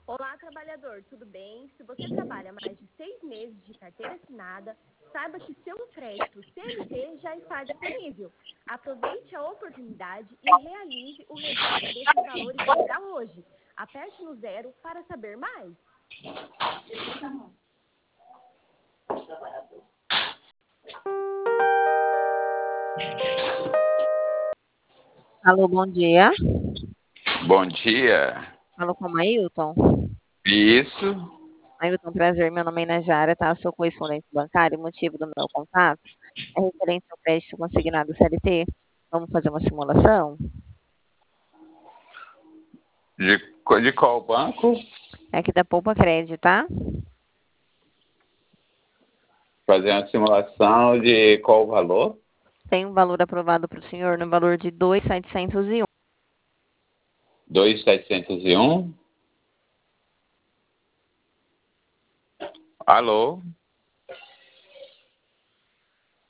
Olá, trabalhador, tudo bem? Se você trabalha mais de 6 meses de carteira assinada, saiba que seu crédito CLT já está disponível. Aproveite a oportunidade e realize o resgate desses valores ainda hoje. Aperte no 0 para saber mais. Alô, bom dia. Bom dia. Falo com o Mailton. Isso. Mailton, prazer. Meu nome é Najara, tá? Eu sou correspondente bancário. O motivo do meu contato é referente ao crédito consignado CLT. Vamos fazer uma simulação? De qual banco? É aqui da Poupa Crédito, tá? Fazer uma simulação de qual valor? Tem um valor aprovado para o senhor no valor de 2.701. 2.701. Alô?